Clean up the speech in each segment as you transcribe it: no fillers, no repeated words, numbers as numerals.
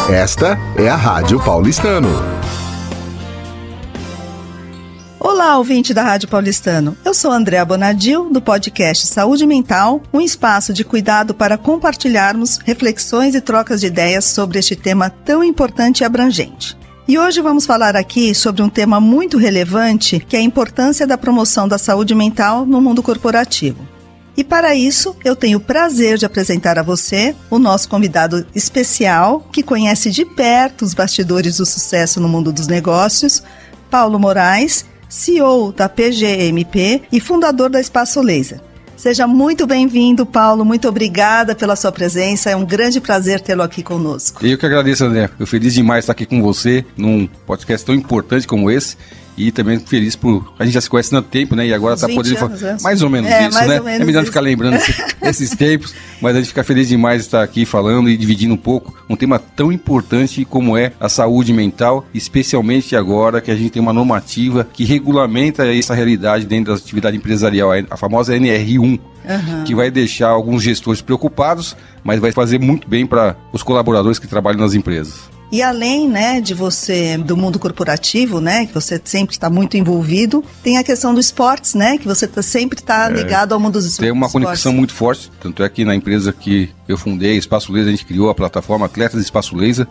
Esta é a Rádio Paulistano. Olá, ouvinte da Rádio Paulistano. Eu sou Andréa Bonadil, do podcast Saúde Mental, um espaço de cuidado para compartilharmos reflexões e trocas de ideias sobre este tema tão importante e abrangente. E hoje vamos falar aqui sobre um tema muito relevante, que é a importância da promoção da saúde mental no mundo corporativo. E para isso, eu tenho o prazer de apresentar a você o nosso convidado especial, que conhece de perto os bastidores do sucesso no mundo dos negócios, Paulo Moraes, CEO da PGMP e fundador da Espaço Laser. Seja muito bem-vindo, Paulo. Muito obrigada pela sua presença. É um grande prazer tê-lo aqui conosco. Eu que agradeço, André. Eu feliz demais estar aqui com você num podcast tão importante como esse. E também feliz por... A gente já se conhece há tanto tempo, né? E agora está podendo falar mais ou menos isso, né? É melhor ficar lembrando esses tempos, mas a gente fica feliz demais de estar aqui falando e dividindo um pouco um tema tão importante como é a saúde mental, especialmente agora que a gente tem uma normativa que regulamenta essa realidade dentro da atividade empresarial, a famosa NR1, que vai deixar alguns gestores preocupados, mas vai fazer muito bem para os colaboradores que trabalham nas empresas. E além, né, de você, do mundo corporativo, né, que você sempre está muito envolvido, tem a questão do esportes, né, que você sempre está ligado ao mundo dos esportes. Tem uma conexão muito forte, tanto é que na empresa que eu fundei, Espaço Laser, a gente criou a plataforma Atletas Espaço Laser,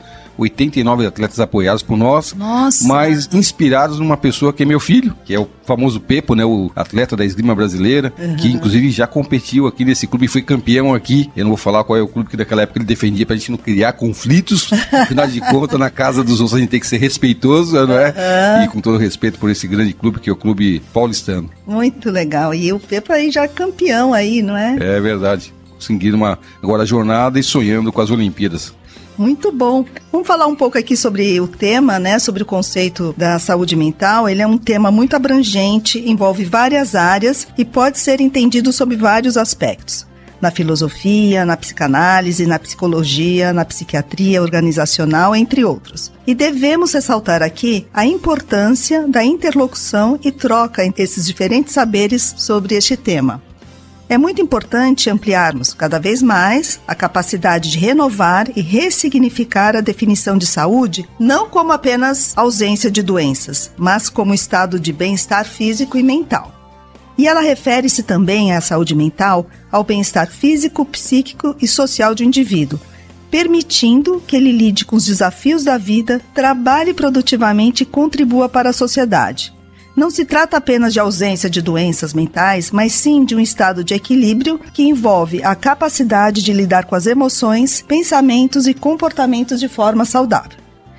89 atletas apoiados por nós, mas inspirados numa pessoa que é meu filho, que é o famoso Pepo, né, o atleta da esgrima brasileira, que inclusive já competiu aqui nesse clube e foi campeão aqui. Eu não vou falar qual é o clube que naquela época ele defendia pra gente não criar conflitos, afinal de contas, na casa dos outros a gente tem que ser respeitoso, não é? E com todo respeito por esse grande clube, que é o Clube Paulistano. Muito legal. E o Pepo aí já é campeão aí, não é? É verdade. Seguindo agora a jornada e sonhando com as Olimpíadas. Muito bom. Vamos falar um pouco aqui sobre o tema, né, sobre o conceito da saúde mental. Ele é um tema muito abrangente, envolve várias áreas e pode ser entendido sob vários aspectos. Na filosofia, na psicanálise, na psicologia, na psiquiatria organizacional, entre outros. E devemos ressaltar aqui a importância da interlocução e troca entre esses diferentes saberes sobre este tema. É muito importante ampliarmos cada vez mais a capacidade de renovar e ressignificar a definição de saúde, não como apenas ausência de doenças, mas como estado de bem-estar físico e mental. E ela refere-se também à saúde mental, ao bem-estar físico, psíquico e social do indivíduo, permitindo que ele lide com os desafios da vida, trabalhe produtivamente e contribua para a sociedade. Não se trata apenas de ausência de doenças mentais, mas sim de um estado de equilíbrio que envolve a capacidade de lidar com as emoções, pensamentos e comportamentos de forma saudável.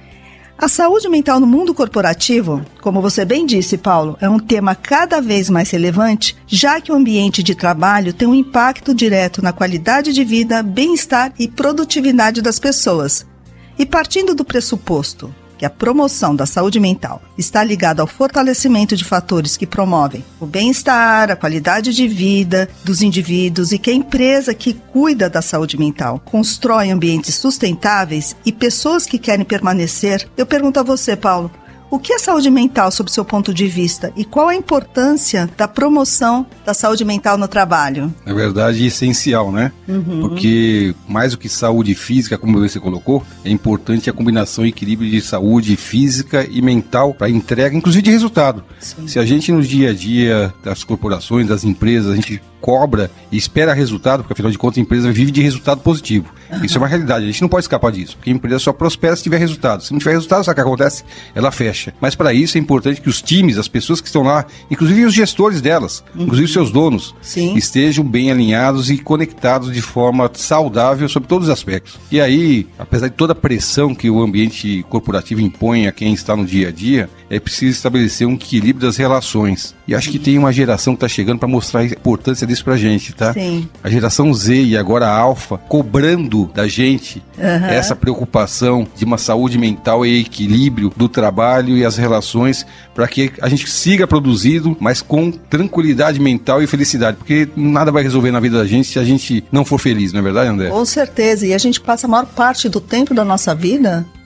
A saúde mental no mundo corporativo, como você bem disse, Paulo, é um tema cada vez mais relevante, já que o ambiente de trabalho tem um impacto direto na qualidade de vida, bem-estar e produtividade das pessoas. E partindo do pressuposto que a promoção da saúde mental está ligada ao fortalecimento de fatores que promovem o bem-estar, a qualidade de vida dos indivíduos e que a empresa que cuida da saúde mental constrói ambientes sustentáveis e pessoas que querem permanecer, eu pergunto a você, Paulo, o que é saúde mental sob seu ponto de vista e qual a importância da promoção da saúde mental no trabalho? Na verdade, essencial, né? Porque mais do que saúde física, como você colocou, é importante a combinação e equilíbrio de saúde física e mental para entrega, inclusive de resultado. Sim. Se a gente no dia a dia das corporações, das empresas, a gente cobra e espera resultado, porque afinal de contas a empresa vive de resultado positivo. Isso é uma realidade, a gente não pode escapar disso, porque a empresa só prospera se tiver resultado. Se não tiver resultado, sabe o que acontece? Ela fecha. Mas para isso é importante que os times, as pessoas que estão lá, inclusive os gestores delas, inclusive os seus donos, estejam bem alinhados e conectados de forma saudável sobre todos os aspectos. E aí, apesar de toda a pressão que o ambiente corporativo impõe a quem está no dia a dia, é preciso estabelecer um equilíbrio das relações. E acho que tem uma geração que está chegando para mostrar a importância disso pra gente, tá? Sim. A geração Z e agora a Alfa cobrando da gente essa preocupação de uma saúde mental e equilíbrio do trabalho e as relações para que a gente siga produzindo, mas com tranquilidade mental e felicidade, porque nada vai resolver na vida da gente se a gente não for feliz, não é verdade, André? Com certeza, e a gente passa a maior parte do tempo da nossa vida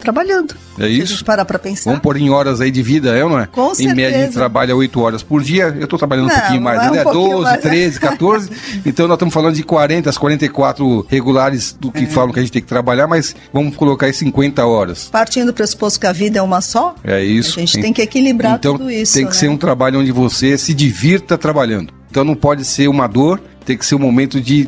trabalhando. É isso. Se a gente parar pra pensar. Vamos pôr em horas aí de vida, não é? Com certeza. Em média, a gente trabalha 8 horas por dia. Eu tô trabalhando um pouquinho mais, né? 12, 13, 14. Então, nós estamos falando de 40, as 44 regulares do que falam que a gente tem que trabalhar, mas vamos colocar aí 50 horas. Partindo do pressuposto que a vida é uma só, é isso. A gente tem que equilibrar tudo isso. Tem que ser um trabalho onde você se divirta trabalhando. Então, não pode ser uma dor, tem que ser um momento de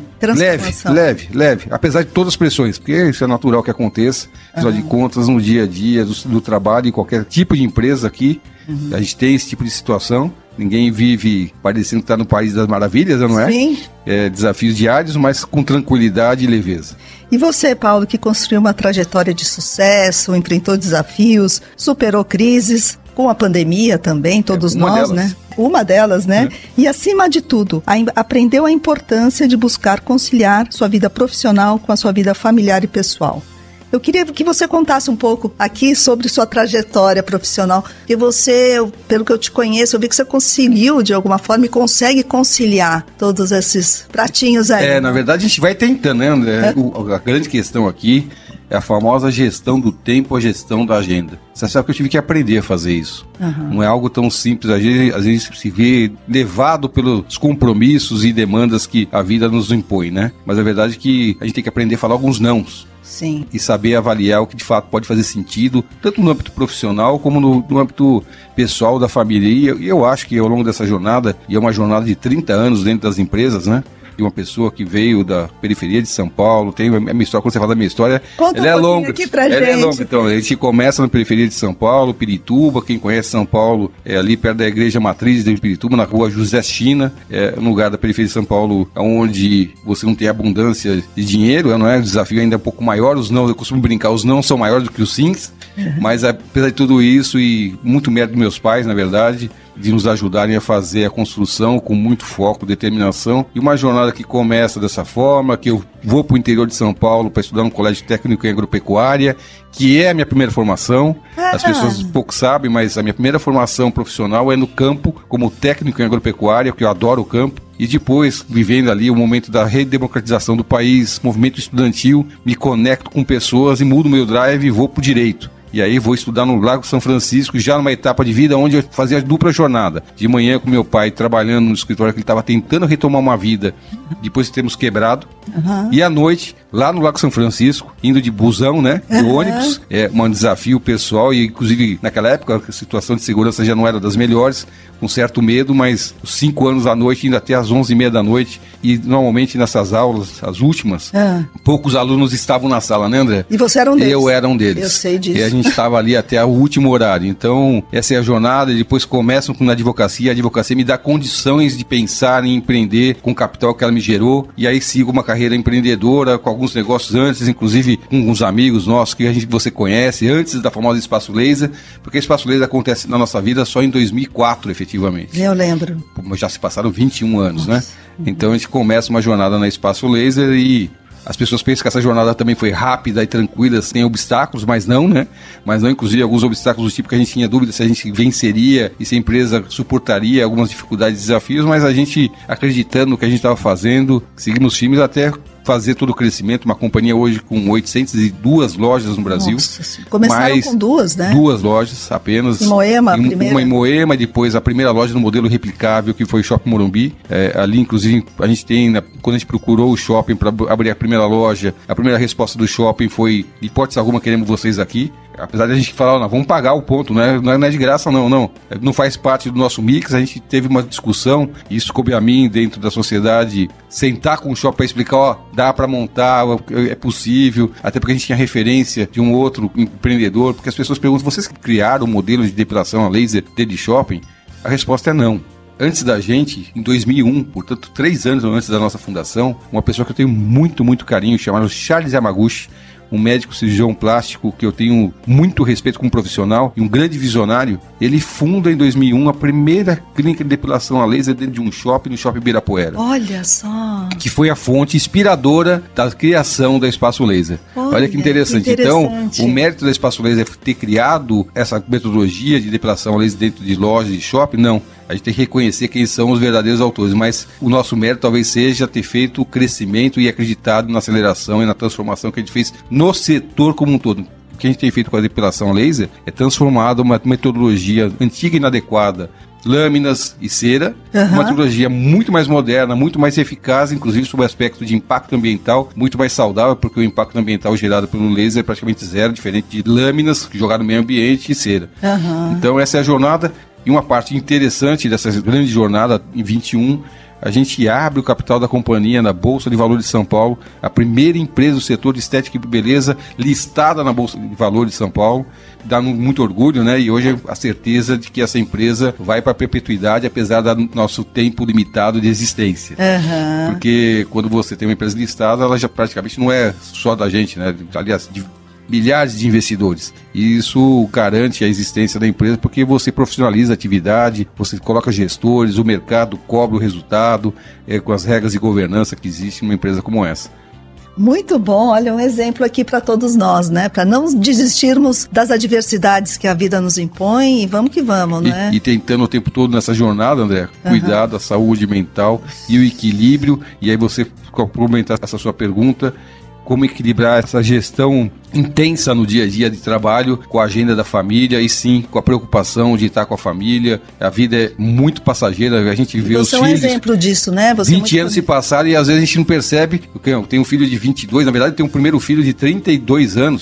leve, apesar de todas as pressões, porque isso é natural que aconteça, afinal de contas, no dia a dia do trabalho, em qualquer tipo de empresa aqui, a gente tem esse tipo de situação, ninguém vive parecendo que está no país das maravilhas, não é? Sim. Desafios diários, mas com tranquilidade e leveza. E você, Paulo, que construiu uma trajetória de sucesso, enfrentou desafios, superou crises, com a pandemia também, todos nós, né? Uma delas, né? E acima de tudo, aprendeu a importância de buscar conciliar sua vida profissional com a sua vida familiar e pessoal. Eu queria que você contasse um pouco aqui sobre sua trajetória profissional, porque você, pelo que eu te conheço, eu vi que você conseguiu de alguma forma e consegue conciliar todos esses pratinhos aí. Na verdade a gente vai tentando, né, André? A grande questão aqui é a famosa gestão do tempo, a gestão da agenda. Você sabe que eu tive que aprender a fazer isso. Não é algo tão simples. Às vezes se vê levado pelos compromissos e demandas que a vida nos impõe, né? Mas a verdade é que a gente tem que aprender a falar alguns nãos. Sim. E saber avaliar o que de fato pode fazer sentido, tanto no âmbito profissional como no âmbito pessoal da família. E eu acho que ao longo dessa jornada, e é uma jornada de 30 anos dentro das empresas, né? De uma pessoa que veio da periferia de São Paulo, tem a minha história, quando você fala da minha história, ela é longa. Aqui pra gente. É longa, então, a gente começa na periferia de São Paulo, Pirituba, quem conhece São Paulo, é ali perto da igreja matriz de Pirituba, na rua José China, um lugar da periferia de São Paulo onde você não tem abundância de dinheiro, não é? O desafio ainda é um pouco maior, os não, eu costumo brincar, os não são maiores do que os sims, mas apesar de tudo isso, e muito mérito dos meus pais, na verdade, de nos ajudarem a fazer a construção com muito foco, determinação, e uma jornada que começa dessa forma, que eu vou para o interior de São Paulo para estudar no Colégio Técnico em Agropecuária, que é a minha primeira formação. As pessoas pouco sabem, mas a minha primeira formação profissional é no campo, como técnico em agropecuária, porque eu adoro o campo. E depois, vivendo ali o momento da redemocratização do país, movimento estudantil, me conecto com pessoas e mudo meu drive e vou para o direito. E aí vou estudar no Lago São Francisco, já numa etapa de vida onde eu fazia a dupla jornada. De manhã com meu pai, trabalhando no escritório que ele estava tentando retomar uma vida, depois de termos quebrado. E à noite, lá no Lago São Francisco, indo de busão, né, de ônibus. É um desafio pessoal e, inclusive, naquela época, a situação de segurança já não era das melhores, com certo medo, mas 5 anos à noite, indo até às 11h30 da noite. E, normalmente, nessas aulas, as últimas, poucos alunos estavam na sala, né, André? E você era um deles? Eu era um deles. Eu sei disso. E a gente estava ali até o último horário. Então, essa é a jornada. E depois começam com a advocacia. A advocacia me dá condições de pensar em empreender com o capital que ela me gerou. E aí sigo uma carreira empreendedora, com alguns negócios antes, inclusive com alguns amigos nossos que você conhece, antes da famosa Espaço Laser, porque Espaço Laser acontece na nossa vida só em 2004, efetivamente. Eu lembro. Já se passaram 21 anos, né? Então a gente começa uma jornada na Espaço Laser e as pessoas pensam que essa jornada também foi rápida e tranquila, sem obstáculos, mas não, né? Mas não, inclusive, alguns obstáculos do tipo que a gente tinha dúvida se a gente venceria e se a empresa suportaria algumas dificuldades e desafios, mas a gente, acreditando no que a gente estava fazendo, seguimos firmes até fazer todo o crescimento, uma companhia hoje com 802 lojas no Brasil. Nossa, começaram com 2, né? 2 lojas apenas. Em Moema, a primeira. Uma em Moema e depois a primeira loja no modelo replicável, que foi o Shopping Morumbi. Ali, inclusive, a gente tem, quando a gente procurou o shopping para abrir a primeira loja, a primeira resposta do shopping foi, de hipótese alguma, queremos vocês aqui. Apesar de a gente falar, não, vamos pagar o ponto, né? Não é de graça, não faz parte do nosso mix. A gente teve uma discussão, e isso coube a mim, dentro da sociedade, sentar com o shopping para explicar, dá para montar, é possível, até porque a gente tinha referência de um outro empreendedor, porque as pessoas perguntam, vocês criaram um modelo de depilação a laser dentro de shopping? A resposta é não. Antes da gente, em 2001, portanto 3 anos antes da nossa fundação, uma pessoa que eu tenho muito, muito carinho, chamado Charles Yamaguchi, um médico cirurgião plástico que eu tenho muito respeito como profissional e um grande visionário, ele funda em 2001 a primeira clínica de depilação a laser dentro de um shopping, no Shopping Ibirapuera. Olha só! Que foi a fonte inspiradora da criação da Espaço Laser. Olha que interessante. Então, o mérito da Espaço Laser é ter criado essa metodologia de depilação a laser dentro de lojas de shopping? Não. A gente tem que reconhecer quem são os verdadeiros autores, mas o nosso mérito talvez seja ter feito o crescimento e acreditado na aceleração e na transformação que a gente fez no setor como um todo. O que a gente tem feito com a depilação laser é transformado uma metodologia antiga e inadequada, lâminas e cera, uma tecnologia muito mais moderna, muito mais eficaz, inclusive sob o aspecto de impacto ambiental, muito mais saudável, porque o impacto ambiental gerado pelo laser é praticamente zero, diferente de lâminas jogadas no meio ambiente e cera. Então essa é a jornada, e uma parte interessante dessa grande jornada em 21, a gente abre o capital da companhia na Bolsa de Valores de São Paulo, a primeira empresa do setor de estética e beleza listada na Bolsa de Valores de São Paulo. Dá muito orgulho, né? E hoje a certeza de que essa empresa vai para a perpetuidade, apesar do nosso tempo limitado de existência. Porque quando você tem uma empresa listada, ela já praticamente não é só da gente, né? Aliás, de milhares de investidores. E isso garante a existência da empresa porque você profissionaliza a atividade, você coloca gestores, o mercado cobra o resultado, com as regras de governança que existem numa empresa como essa. Muito bom, olha, um exemplo aqui para todos nós, né? Para não desistirmos das adversidades que a vida nos impõe e vamos que vamos, né? E tentando o tempo todo nessa jornada, André, cuidar da saúde mental e o equilíbrio. E aí você complementar essa sua pergunta, como equilibrar essa gestão intensa no dia a dia de trabalho com a agenda da família e sim com a preocupação de estar com a família. A vida é muito passageira, a gente vê os filhos... Você é um exemplo disso, né? Você 20 anos se passaram e às vezes a gente não percebe. Eu tenho um filho de 22, na verdade eu tenho um primeiro filho de 32 anos.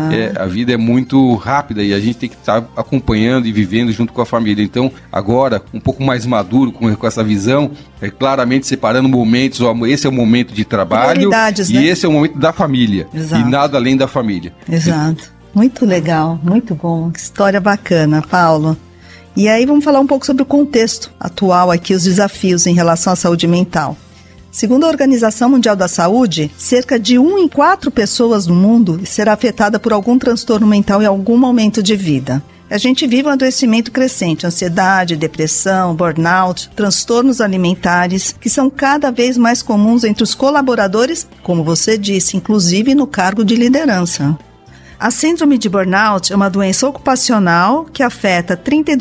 A vida é muito rápida e a gente tem que estar acompanhando e vivendo junto com a família. Então, agora, um pouco mais maduro com essa visão, claramente separando momentos, esse é o momento de trabalho e né? Esse é o momento da família. Exato. E nada além da família. Exato. Muito legal, muito bom. Que história bacana, Paulo. E aí vamos falar um pouco sobre o contexto atual aqui, os desafios em relação à saúde mental. Segundo a Organização Mundial da Saúde, cerca de 1 em 4 pessoas no mundo será afetada por algum transtorno mental em algum momento de vida. A gente vive um adoecimento crescente, ansiedade, depressão, burnout, transtornos alimentares, que são cada vez mais comuns entre os colaboradores, como você disse, inclusive no cargo de liderança. A síndrome de burnout é uma doença ocupacional que afeta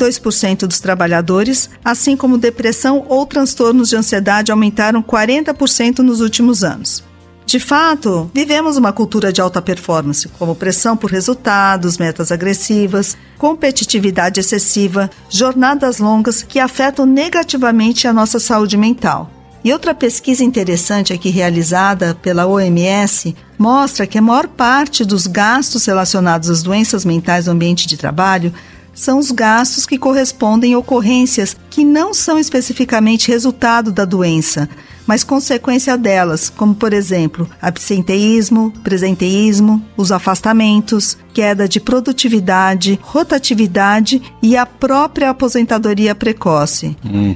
32% dos trabalhadores, assim como depressão ou transtornos de ansiedade aumentaram 40% nos últimos anos. De fato, vivemos uma cultura de alta performance, como pressão por resultados, metas agressivas, competitividade excessiva, jornadas longas que afetam negativamente a nossa saúde mental. E outra pesquisa interessante aqui realizada pela OMS mostra que a maior parte dos gastos relacionados às doenças mentais no ambiente de trabalho são os gastos que correspondem a ocorrências que não são especificamente resultado da doença, mas consequência delas, como, por exemplo, absenteísmo, presenteísmo, os afastamentos, queda de produtividade, rotatividade e a própria aposentadoria precoce.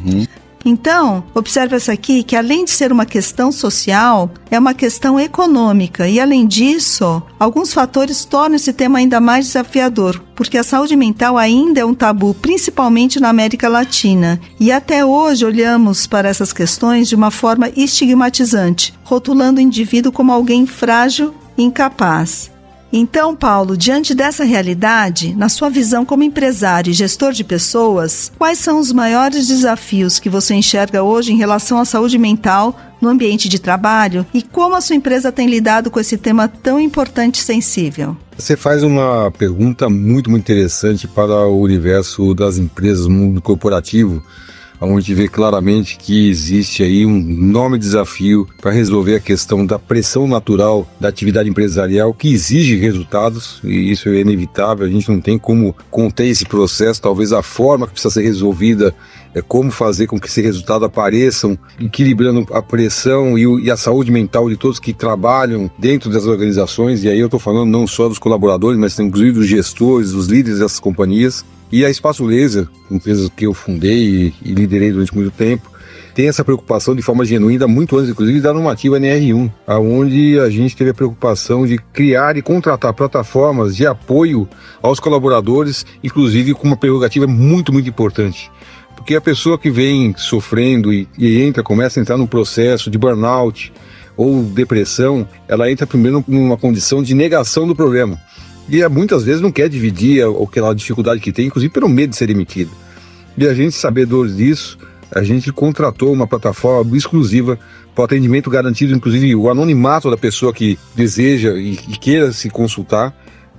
Então, observe essa aqui, que além de ser uma questão social, é uma questão econômica e, além disso, alguns fatores tornam esse tema ainda mais desafiador, porque a saúde mental ainda é um tabu, principalmente na América Latina, e até hoje olhamos para essas questões de uma forma estigmatizante, rotulando o indivíduo como alguém frágil e incapaz. Então, Paulo, diante dessa realidade, na sua visão como empresário e gestor de pessoas, quais são os maiores desafios que você enxerga hoje em relação à saúde mental no ambiente de trabalho e como a sua empresa tem lidado com esse tema tão importante e sensível? Você faz uma pergunta muito interessante para o universo das empresas, no mundo corporativo, onde a gente vê claramente que existe aí um enorme desafio para resolver a questão da pressão natural da atividade empresarial que exige resultados, e isso é inevitável, a gente não tem como conter esse processo, talvez a forma que precisa ser resolvida é como fazer com que esse resultado apareçam, equilibrando a pressão e a saúde mental de todos que trabalham dentro das organizações, e aí eu estou falando não só dos colaboradores, mas inclusive dos gestores, dos líderes dessas companhias. E a Espaço Laser, empresa que eu fundei e liderei durante muito tempo, tem essa preocupação de forma genuína, muito antes, inclusive, da normativa NR1, onde a gente teve a preocupação de criar e contratar plataformas de apoio aos colaboradores, inclusive com uma prerrogativa muito, muito importante. Porque a pessoa que vem sofrendo e começa a entrar num processo de burnout ou depressão, ela entra primeiro numa condição de negação do problema. E muitas vezes não quer dividir aquela dificuldade que tem, inclusive pelo medo de ser demitido. E a gente, sabedor disso, a gente contratou uma plataforma exclusiva para o atendimento garantido, inclusive o anonimato da pessoa que deseja e queira se consultar,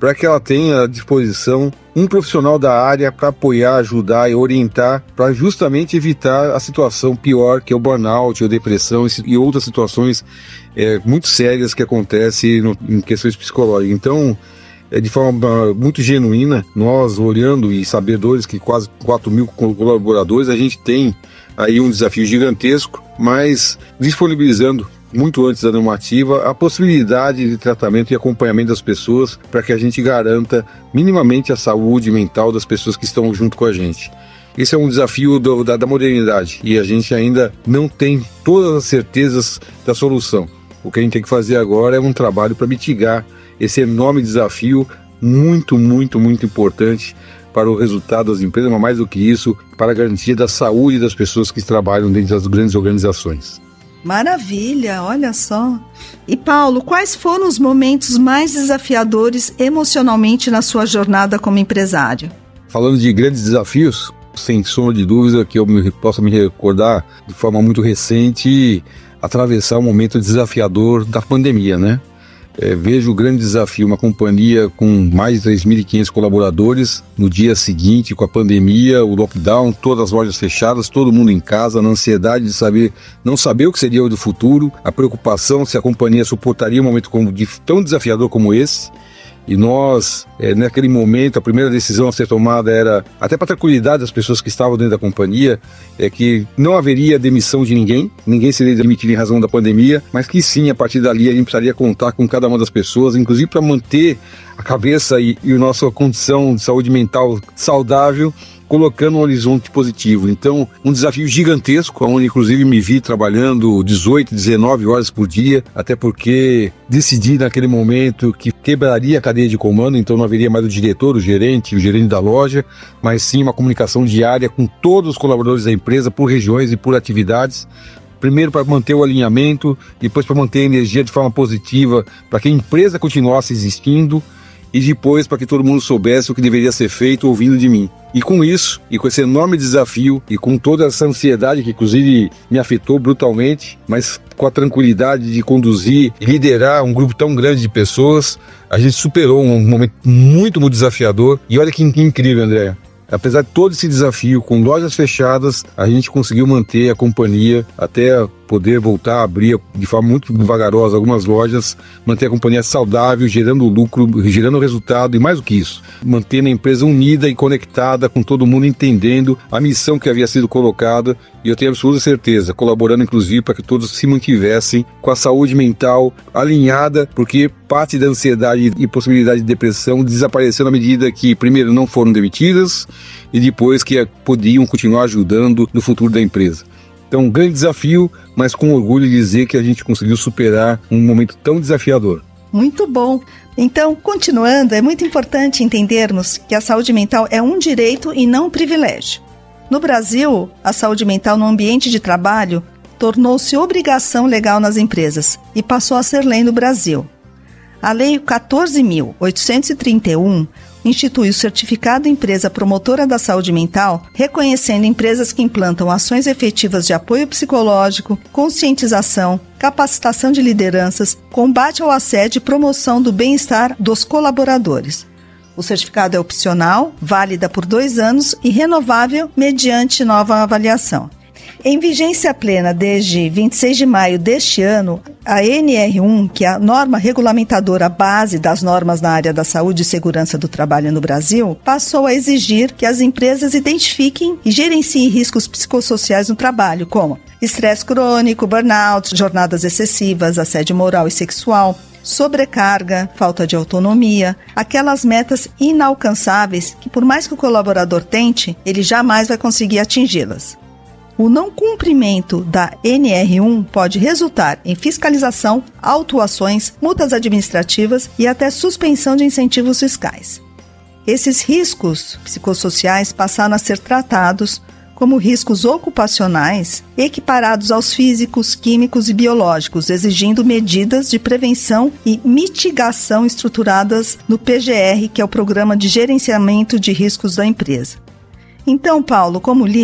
para que ela tenha à disposição um profissional da área para apoiar, ajudar e orientar, para justamente evitar a situação pior, que é o burnout, a depressão e outras situações muito sérias que acontecem em questões psicológicas. Então, de forma muito genuína, nós olhando e sabedores que quase 4.000 colaboradores, a gente tem aí um desafio gigantesco, mas disponibilizando muito antes da normativa, a possibilidade de tratamento e acompanhamento das pessoas para que a gente garanta minimamente a saúde mental das pessoas que estão junto com a gente. Esse é um desafio da modernidade e a gente ainda não tem todas as certezas da solução. O que a gente tem que fazer agora é um trabalho para mitigar esse enorme desafio muito, muito, muito importante para o resultado das empresas, mas mais do que isso, para a garantia da saúde das pessoas que trabalham dentro das grandes organizações. Maravilha, olha só. E Paulo, quais foram os momentos mais desafiadores emocionalmente na sua jornada como empresário? Falando de grandes desafios, sem sombra de dúvida que eu possa me recordar de forma muito recente, atravessar um momento desafiador da pandemia, né? Vejo o grande desafio, uma companhia com mais de 3.500 colaboradores, no dia seguinte, com a pandemia, o lockdown, todas as lojas fechadas, todo mundo em casa, na ansiedade de não saber o que seria do futuro, a preocupação se a companhia suportaria um momento tão desafiador como esse. E nós, naquele momento, a primeira decisão a ser tomada era, até para a tranquilidade das pessoas que estavam dentro da companhia, que não haveria demissão de ninguém seria demitido em razão da pandemia, mas que sim, a partir dali a gente precisaria contar com cada uma das pessoas, inclusive para manter a cabeça e a nossa condição de saúde mental saudável, colocando um horizonte positivo. Então, um desafio gigantesco, onde inclusive me vi trabalhando 18, 19 horas por dia, até porque decidi naquele momento que quebraria a cadeia de comando, então não haveria mais o diretor, o gerente da loja, mas sim uma comunicação diária com todos os colaboradores da empresa, por regiões e por atividades. Primeiro para manter o alinhamento, depois para manter a energia de forma positiva, para que a empresa continuasse existindo, e depois para que todo mundo soubesse o que deveria ser feito ouvindo de mim. E com isso, e com esse enorme desafio, e com toda essa ansiedade que inclusive me afetou brutalmente, mas com a tranquilidade de conduzir e liderar um grupo tão grande de pessoas, a gente superou um momento muito, muito desafiador. E olha que incrível, Andréa. Apesar de todo esse desafio, com lojas fechadas, a gente conseguiu manter a companhia até poder voltar a abrir de forma muito vagarosa algumas lojas, manter a companhia saudável, gerando lucro, gerando resultado e mais do que isso, mantendo a empresa unida e conectada, com todo mundo entendendo a missão que havia sido colocada, e eu tenho absoluta certeza, colaborando inclusive para que todos se mantivessem com a saúde mental alinhada, porque parte da ansiedade e possibilidade de depressão desapareceu na medida que, primeiro, não foram demitidas e depois que podiam continuar ajudando no futuro da empresa. Então, um grande desafio, mas com orgulho de dizer que a gente conseguiu superar um momento tão desafiador. Muito bom. Então, continuando, é muito importante entendermos que a saúde mental é um direito e não um privilégio. No Brasil, a saúde mental no ambiente de trabalho tornou-se obrigação legal nas empresas e passou a ser lei no Brasil. A Lei 14.831 institui o Certificado Empresa Promotora da Saúde Mental, reconhecendo empresas que implantam ações efetivas de apoio psicológico, conscientização, capacitação de lideranças, combate ao assédio e promoção do bem-estar dos colaboradores. O certificado é opcional, válida por 2 anos e renovável mediante nova avaliação. Em vigência plena desde 26 de maio deste ano, a NR1, que é a norma regulamentadora base das normas na área da saúde e segurança do trabalho no Brasil, passou a exigir que as empresas identifiquem e gerenciem riscos psicossociais no trabalho, como estresse crônico, burnout, jornadas excessivas, assédio moral e sexual, sobrecarga, falta de autonomia, aquelas metas inalcançáveis que, por mais que o colaborador tente, ele jamais vai conseguir atingi-las. O não cumprimento da NR1 pode resultar em fiscalização, autuações, multas administrativas e até suspensão de incentivos fiscais. Esses riscos psicossociais passaram a ser tratados como riscos ocupacionais equiparados aos físicos, químicos e biológicos, exigindo medidas de prevenção e mitigação estruturadas no PGR, que é o Programa de Gerenciamento de Riscos da Empresa. Então, Paulo, como líder,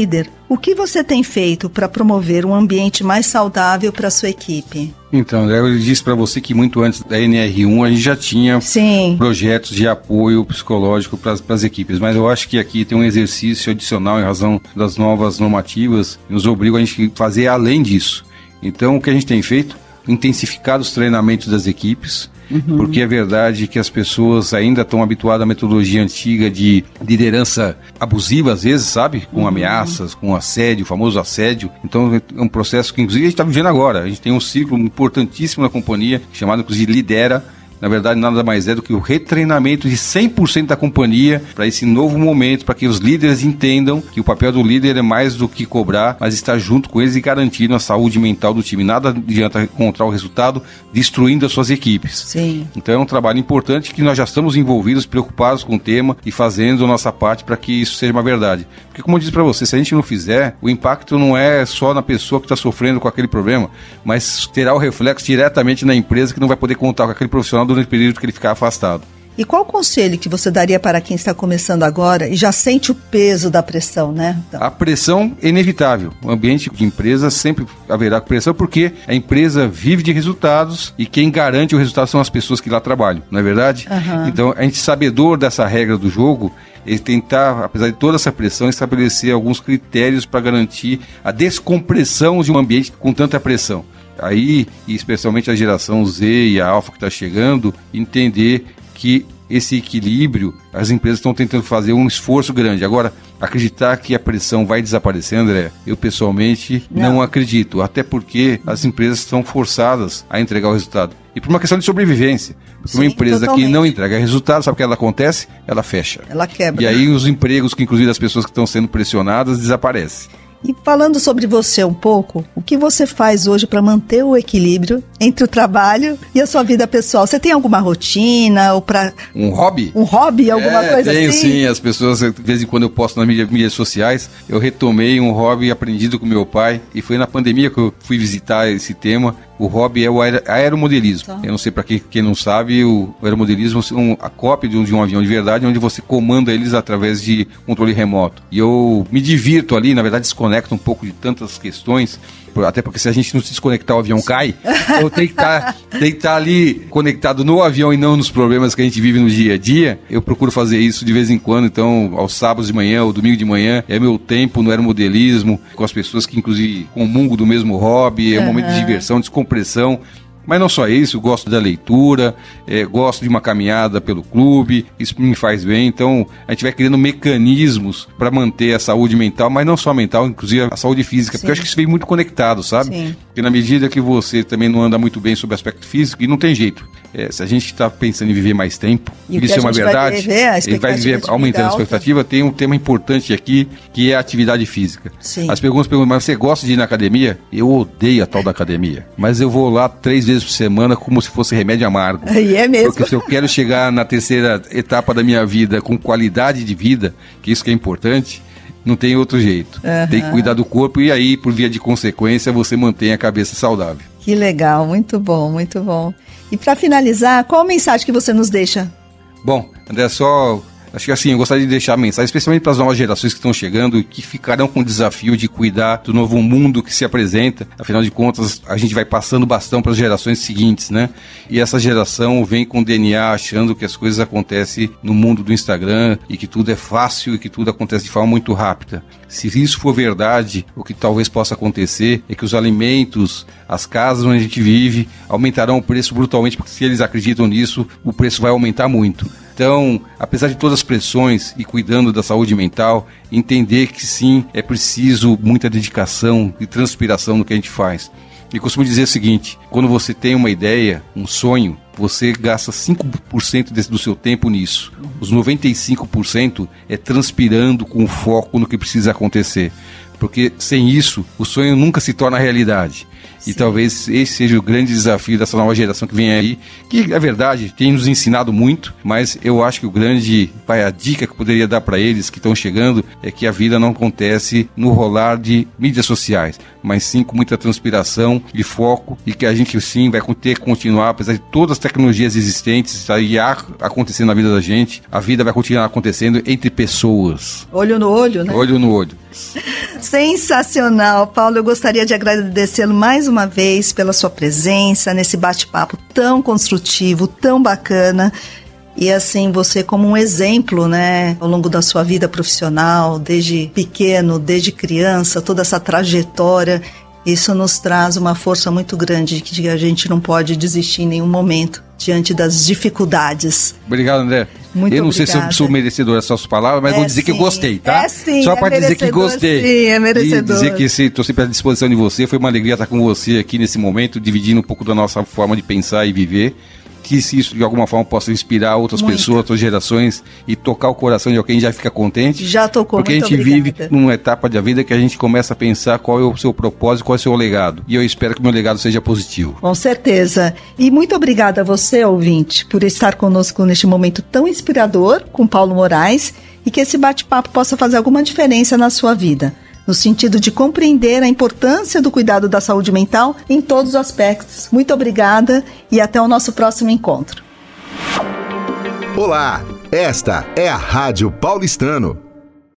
O que você tem feito para promover um ambiente mais saudável para a sua equipe? Então, André, eu disse para você que muito antes da NR1 a gente já tinha projetos de apoio psicológico para as equipes, mas eu acho que aqui tem um exercício adicional em razão das novas normativas que nos obrigam a gente fazer além disso. Então, o que a gente tem feito? Intensificado os treinamentos das equipes, porque é verdade que as pessoas ainda estão habituadas à metodologia antiga de liderança abusiva, às vezes, sabe? Com ameaças, com assédio, o famoso assédio. Então é um processo que, inclusive, a gente está vivendo agora. A gente tem um ciclo importantíssimo na companhia, chamado, inclusive, Lidera. Na verdade, nada mais é do que o retreinamento de 100% da companhia para esse novo momento, para que os líderes entendam que o papel do líder é mais do que cobrar, mas estar junto com eles e garantindo a saúde mental do time. Nada adianta encontrar o resultado destruindo as suas equipes. Sim. Então é um trabalho importante que nós já estamos envolvidos, preocupados com o tema e fazendo a nossa parte para que isso seja uma verdade. Porque, como eu disse para você, se a gente não fizer, o impacto não é só na pessoa que está sofrendo com aquele problema, mas terá o reflexo diretamente na empresa, que não vai poder contar com aquele profissional durante o período que ele ficar afastado. E qual conselho que você daria para quem está começando agora e já sente o peso da pressão, né? Então. A pressão é inevitável. O ambiente de empresa sempre haverá pressão, porque a empresa vive de resultados e quem garante o resultado são as pessoas que lá trabalham, não é verdade? Então, a gente, sabedor dessa regra do jogo, ele tentar, apesar de toda essa pressão, estabelecer alguns critérios para garantir a descompressão de um ambiente com tanta pressão. Aí, e especialmente a geração Z e a Alfa que está chegando, entender que esse equilíbrio, as empresas estão tentando fazer um esforço grande. Agora, acreditar que a pressão vai desaparecer, André, eu pessoalmente não acredito, até porque as empresas estão forçadas a entregar o resultado. E por uma questão de sobrevivência. Porque uma empresa que não entrega resultado, sabe o que ela acontece? Ela fecha. Ela quebra. E aí os empregos, que inclusive as pessoas que estão sendo pressionadas, desaparecem. E falando sobre você um pouco, o que você faz hoje para manter o equilíbrio entre o trabalho e a sua vida pessoal? Você tem alguma rotina ou para um hobby? Um hobby, alguma coisa tenho, assim? Sim, as pessoas, de vez em quando eu posto nas mídias sociais, eu retomei um hobby aprendido com meu pai, e foi na pandemia que eu fui visitar esse tema. O hobby é o aeromodelismo. Tá. Eu não sei para quem não sabe, o aeromodelismo é a cópia de um avião de verdade, onde você comanda eles através de controle remoto. E eu me divirto ali, na verdade desconecto um pouco de tantas questões, até porque se a gente não se desconectar o avião cai, eu tenho que estar ali conectado no avião e não nos problemas que a gente vive no dia a dia. Eu procuro fazer isso de vez em quando, então aos sábados de manhã ou domingo de manhã é meu tempo no aeromodelismo, com as pessoas que inclusive comungam do mesmo hobby, é um momento de diversão, descompressão. Mas não só isso, gosto da leitura, gosto de uma caminhada pelo clube, isso me faz bem. Então a gente vai criando mecanismos para manter a saúde mental, mas não só mental, inclusive a saúde física. Sim. Porque eu acho que isso vem muito conectado, sabe? Sim. Porque na medida que você também não anda muito bem sobre o aspecto físico, e não tem jeito. Se a gente está pensando em viver mais tempo, isso é uma verdade, ele vai viver aumentando a expectativa. Tem um tema importante aqui, que é a atividade física. Sim. As perguntas perguntam, mas você gosta de ir na academia? Eu odeio a tal da academia, mas eu vou lá 3 vezes por semana como se fosse remédio amargo. E é mesmo. Porque se eu quero chegar na terceira etapa da minha vida com qualidade de vida, que isso que é importante, não tem outro jeito. Tem que cuidar do corpo e aí, por via de consequência, você mantém a cabeça saudável. Que legal, muito bom, muito bom. E para finalizar, qual a mensagem que você nos deixa? Bom, André, acho que assim, eu gostaria de deixar a mensagem, especialmente para as novas gerações que estão chegando e que ficarão com o desafio de cuidar do novo mundo que se apresenta. Afinal de contas, a gente vai passando bastão para as gerações seguintes, né? E essa geração vem com DNA achando que as coisas acontecem no mundo do Instagram e que tudo é fácil e que tudo acontece de forma muito rápida. Se isso for verdade, o que talvez possa acontecer é que os alimentos, as casas onde a gente vive, aumentarão o preço brutalmente, porque se eles acreditam nisso, o preço vai aumentar muito. Então, apesar de todas as pressões e cuidando da saúde mental, entender que sim, é preciso muita dedicação e transpiração no que a gente faz. E costumo dizer o seguinte, quando você tem uma ideia, um sonho, você gasta 5% do seu tempo nisso. Os 95% é transpirando com foco no que precisa acontecer. Porque sem isso, o sonho nunca se torna realidade. Sim. E talvez esse seja o grande desafio dessa nova geração que vem aí, que, é verdade, tem nos ensinado muito, mas eu acho que a dica que eu poderia dar para eles que estão chegando é que a vida não acontece no rolar de mídias sociais, mas sim com muita transpiração e foco, e que a gente sim vai ter que continuar, apesar de todas as tecnologias existentes aí acontecendo na vida da gente, a vida vai continuar acontecendo entre pessoas. Olho no olho, né? Olho no olho. Sensacional, Paulo. Eu gostaria de agradecê-lo mais uma vez pela sua presença nesse bate-papo tão construtivo, tão bacana. E assim, você como um exemplo, né, ao longo da sua vida profissional, desde pequeno, desde criança, toda essa trajetória, isso nos traz uma força muito grande que a gente não pode desistir em nenhum momento diante das dificuldades. Obrigado, André. Muito eu não obrigada. sei se eu sou merecedor dessas suas palavras, mas vou dizer que eu gostei, tá? Sim, só para dizer que gostei. Sim, é merecedor. E dizer que estou sempre à disposição de você. Foi uma alegria estar com você aqui nesse momento, dividindo um pouco da nossa forma de pensar e viver. Que se isso de alguma forma possa inspirar outras pessoas, outras gerações e tocar o coração de alguém, já fica contente. Já tocou, porque a gente vive numa etapa da vida que a gente começa a pensar qual é o seu propósito, qual é o seu legado. E eu espero que o meu legado seja positivo. Com certeza. E muito obrigada a você, ouvinte, por estar conosco neste momento tão inspirador com Paulo Moraes e que esse bate-papo possa fazer alguma diferença na sua vida, no sentido de compreender a importância do cuidado da saúde mental em todos os aspectos. Muito obrigada e até o nosso próximo encontro. Olá, esta é a Rádio Paulistano,